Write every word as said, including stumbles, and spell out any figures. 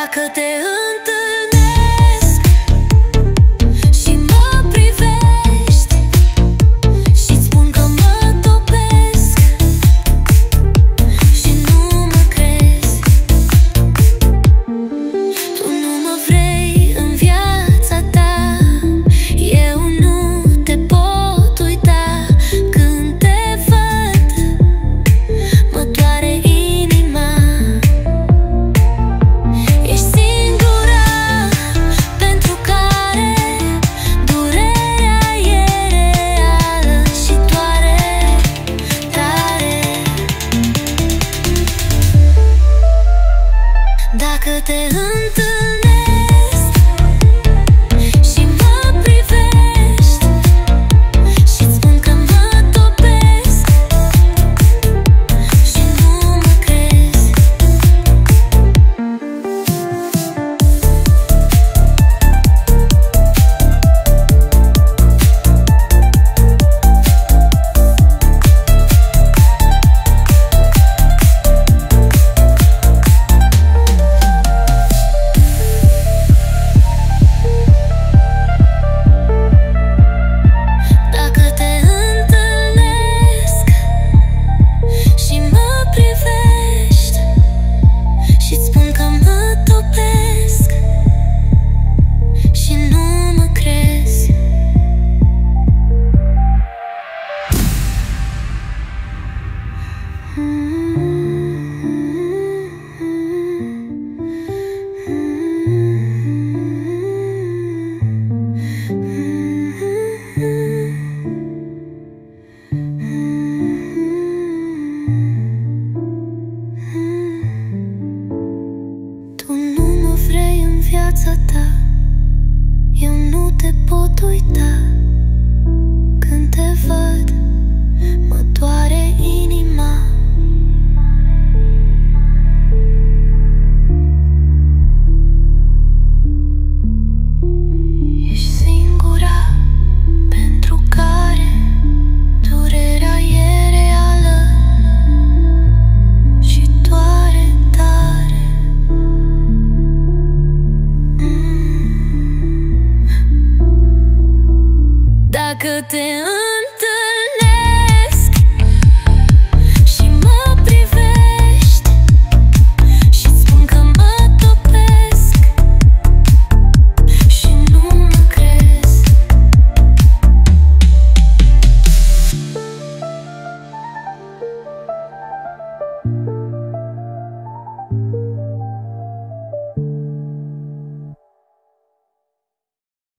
Dacă te întâlnesc și mă privești și-ți spun că mă topesc și nu mă crezi, tu nu mă vrei în viața ta, eu nu te pot uita. Când te văd, mă doare inima. Ești singura pentru care durerea e reală și doare tare. Dacă te întâlnesc și mă privești și-ți spun că mă topesc și nu mă crezi, dacă te întâlnesc și mă privești și-ți spun că mă topesc și nu mă crezi. Tu nu mă vrei în viața ta, eu nu te pot uita. Când te văd, mă doare inima. Ești singura pentru care durerea e reală și doare tare. Dacă te